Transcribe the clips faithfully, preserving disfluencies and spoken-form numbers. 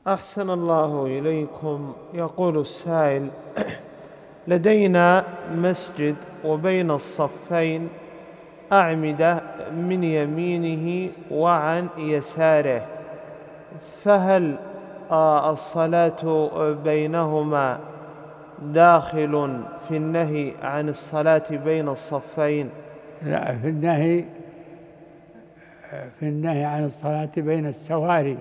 أحسن الله إليكم. يقول السائل: لدينا مسجد وبين الصفين أعمدة من يمينه وعن يساره، فهل الصلاة بينهما داخل في النهي عن الصلاة بين الصفين؟ لا، في النهي في النهي عن الصلاة بين السواري.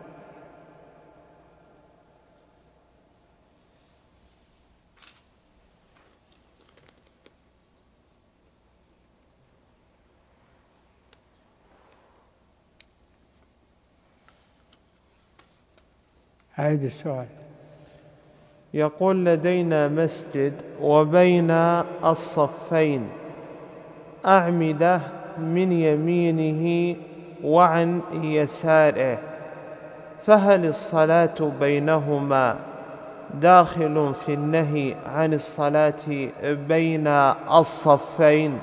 أعيد السؤال. يقول: لدينا مسجد وبين الصفين أعمدة من يمينه وعن يساره، فهل الصلاة بينهما داخل في النهي عن الصلاة بين الصفين؟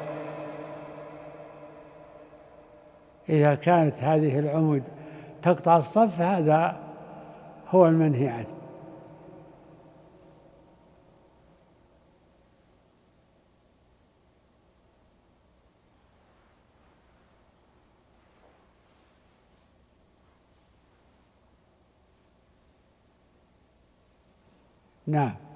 إذا كانت هذه العمود تقطع الصف هذا هو المنهي عنه. نعم.